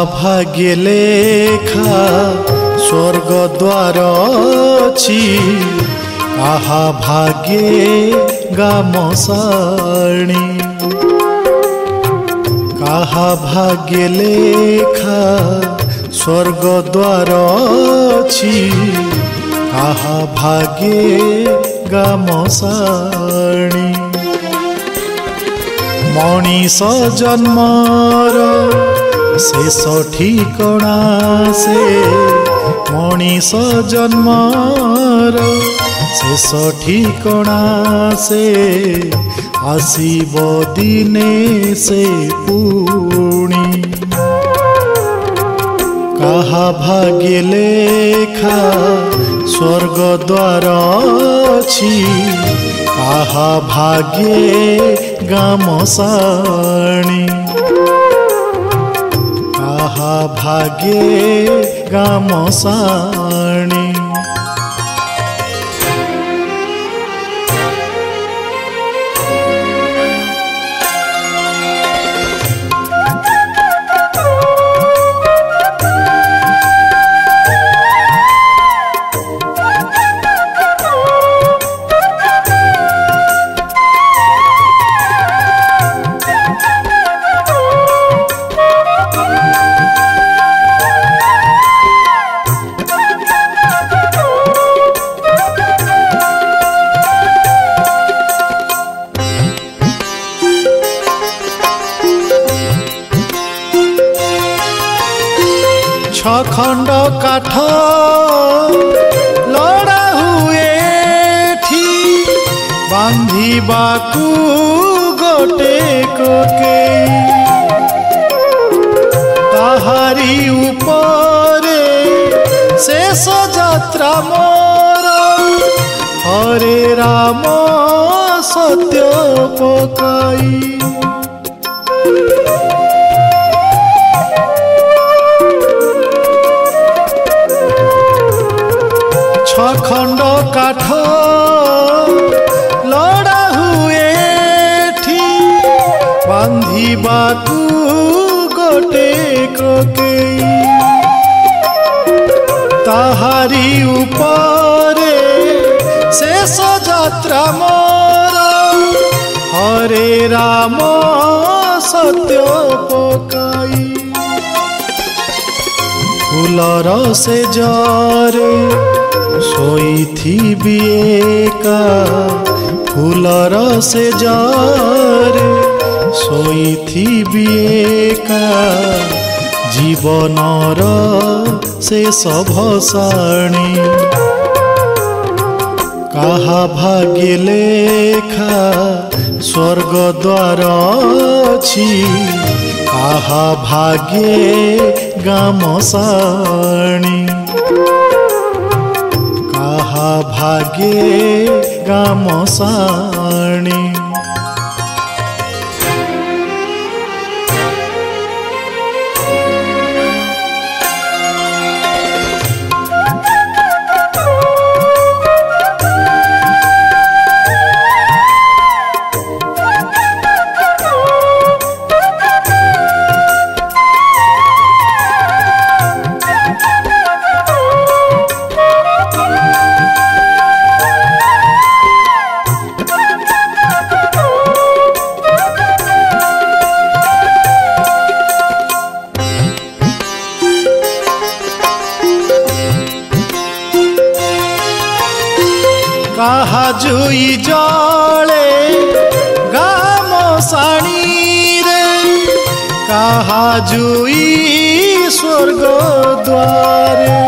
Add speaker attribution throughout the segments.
Speaker 1: भाग्य लेखा स्वर्ग द्वार अछि काहा भाग्ये गामसाणी काहा भाग्य लेखा स्वर्ग द्वार अछि काहा भाग्ये गामसाणी मनीष जन्मर शेष ठिकणा से मनीष जन्मर शेष ठिकणा से आसीब दिने से पुणी काहा भाग्य लेखा स्वर्ग द्वार अछि काहा भाग्ये गामसाणी काहा भाग्ये गामसाणी खंड काठ लड़ा हुए थी बांधिबाकू गोटे कोके ताहारी उपरे शेष यात्रा मोर हरे राम सत्य पकाई खंड काठ लड़ा हुए थी बांधिबाकू गोटे कोकेई ताहारी उपरे शेष यात्रा मोर हरे राम सत्य पकाई फूलर से जरे शोईथिबि एका फूलर से जरे शोईथिबि एका जीवनर शेष भसाणी काहा भाग्य लेखा स्वर्ग द्वार अछि काहा भाग्ये गामसाणी काहा भाग्ये गामसाणी काहा जुई जले गामसाणी रे काहा जुई स्वर्ग द्वारे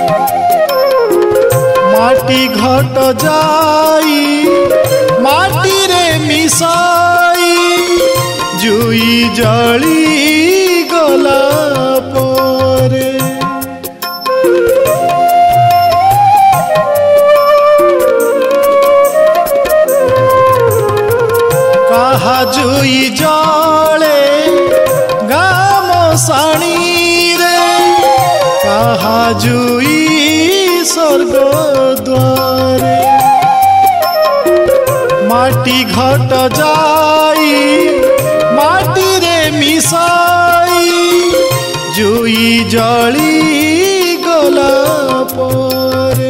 Speaker 1: माटी घट जाई माटी रे मिसाई जुई जली गला परे जुई जले गामसाणी रे काहा जुई स्वर्ग द्वारे माटी घट जाई माटी रे मिसाई जुई जली गला परे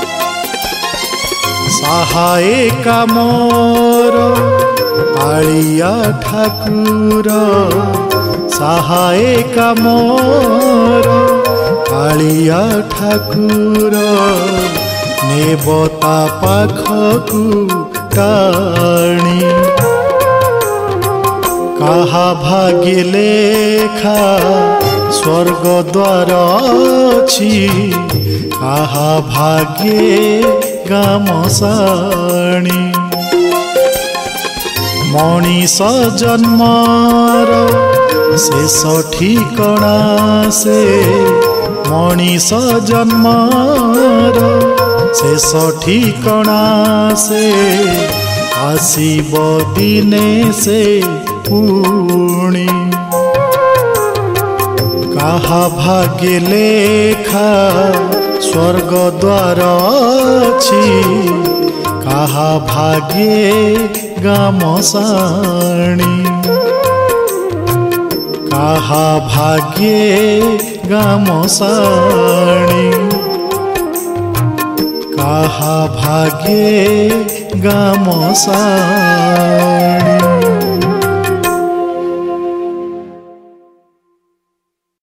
Speaker 1: सहाय कामर कालिया ठाकुर सहाय कामर कालिया ठाकुर नेबता पाखकु टाणी काहा भाग्य लेखा स्वर्ग द्वार अछि काहा भाग्ये गामसाणी मनीष जन्मर शेष ठिकଣା से मनीष जन्मर शेष ठिकଣା से आसीब दिने से पुणी काहा भाग्य लेखा स्वर्ग द्वार अछि काहा भाग्ये गामसाणी काहा भाग्ये गामसाणी काहा भाग्ये गामसाणी।